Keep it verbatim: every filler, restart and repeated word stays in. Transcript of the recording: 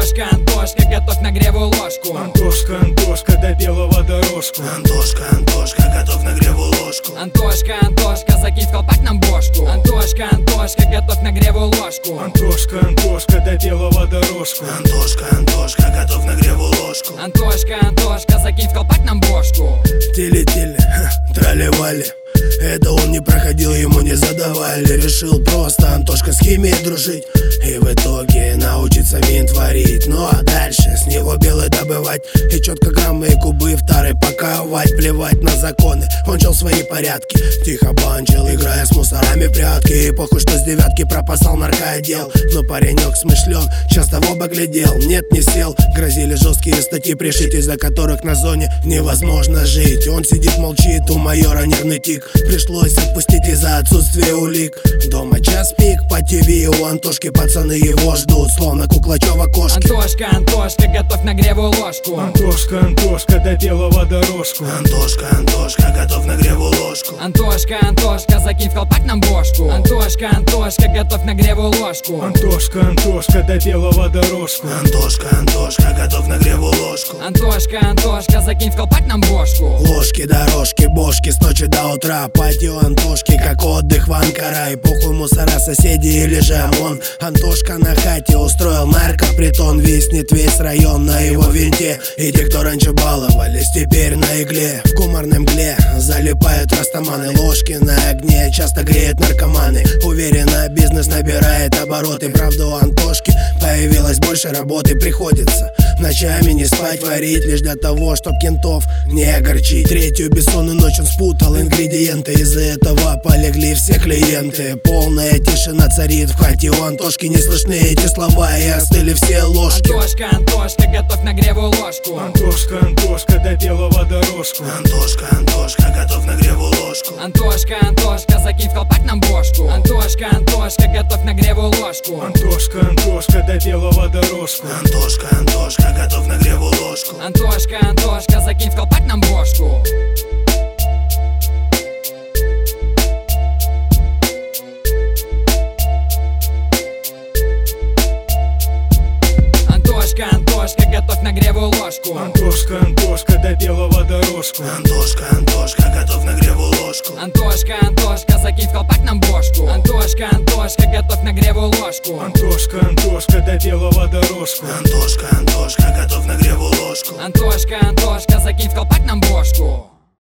Антошка, Антошка, готовь на греву ложку. Антошка, Антошка, допела дорожку. Антошка, Антошка, готов на греву ложку. Антошка, Антошка, закинь в колпак нам бошку. Антошка, Антошка, готовь на греву ложку. Антошка, Антошка, допела дорожку. Антошка, Антошка, готов на греву ложку. Антошка, Антошка, закинь в колпак нам бошку. Тили-тили, трали-вали. Это он не проходил, ему не задавали. Решил просто Антошка с химией дружить и в итоге научиться мин творить. Ну а дальше с него белый добывать и четко граммы и кубы в тары паковать. Плевать на законы, он чел свои порядки. Тихо банчил, играя с мусорами в прятки. И похуй, что с девятки пропасал наркоотдел. Но паренек смышлен, часто в оба глядел. Нет, не сел, грозили жесткие статьи пришить, из-за которых на зоне невозможно жить. Он сидит, молчит, у майора нервный тик. Пришлось отпустить из-за отсутствия улик. Дома час пик, по ТВ у Антошки пацаны его ждут, словно куклачева кошки. Антошка, Антошка, готовь на греву ложку. Антошка, Антошка, допела дорожку. Антошка, Антошка, готов на греву ложку. Антошка, Антошка, закинь в колпак нам бошку. Антошка, Антошка, готовь на греву ложку. Антошка, Антошка, допела дорожку. Антошка, Антошка, готов на греву ложку. Антошка, Антошка, закинь в колпак нам бошку. Ложки, дорожки, бошки с ночи до утра. Пати у Антошки, как отдых в Анкара. И похуй мусора, соседи или же ОМОН. Антошка на хате устроил наркопритон. Виснет весь район на его винте. И те, кто раньше баловались, теперь на игле. В кумарной мгле залипают растаманы. Ложки на огне часто греют наркоманы. Уверенно бизнес набирает обороты. Правда, у Антошки появилось больше работы. Приходится ночами не спать, варить лишь для того, чтоб кентов не огорчить. Третью бессонную ночь он спутал ингредиенты. Из-за этого полегли все клиенты. Полная тишина царит в хате у Антошки. Не слышны эти слова и остыли все ложки. Антошка, Антошка, готовь на греву ложку. Антошка, Антошка, допела дорожку. Антошка, Антошка, готов на греву ложку. Антошка, Антошка, закинь в колпак нам бошку. Антошка, Антошка, готовь на греву ложку. Антошка, Антошка, допела дорожку. Антошка, Антошка, готов на греву ложку. Антошка, Антошка, закинь в колпак нам бошку. Антошка, Антошка, готовь на греву ложку. Антошка, Антошка, допела дорожку. Антошка, Антошка, готов на греву ложку. Антошка, Антошка, закинь в колпак нам бошку. Антошка, Антошка, готовь на греву ложку. Антошка, Антошка, допела дорожку. Антошка, Антошка, готов на греву ложку. Антошка, Антошка, закинь в колпак нам бошку.